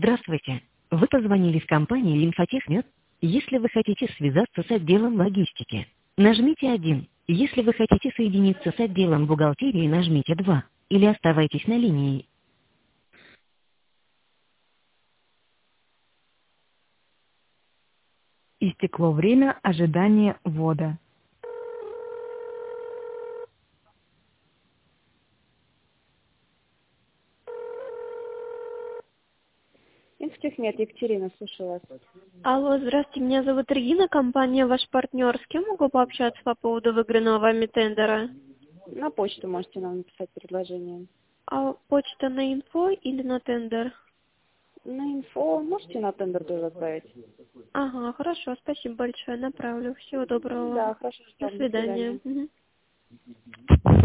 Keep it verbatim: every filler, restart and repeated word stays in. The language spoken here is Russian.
Здравствуйте. Вы позвонили в компанию «Лимфотехмет». Если вы хотите связаться с отделом логистики, нажмите один. Если вы хотите соединиться с отделом бухгалтерии, нажмите два. Или оставайтесь на линии. Истекло время ожидания ввода. Инфотехмет, Екатерина, слушаю вас. Алло, здравствуйте, меня зовут Регина, компания «Ваш партнер». С кем могу пообщаться по поводу выигранного вами тендера? На почту можете нам написать предложение. А почта на инфо или на тендер? На инфо можете на тендер тоже отправить? Ага, хорошо, спасибо большое, направлю. Всего доброго Да, вам. хорошо, До ждем. До свидания. свидания. Мгм.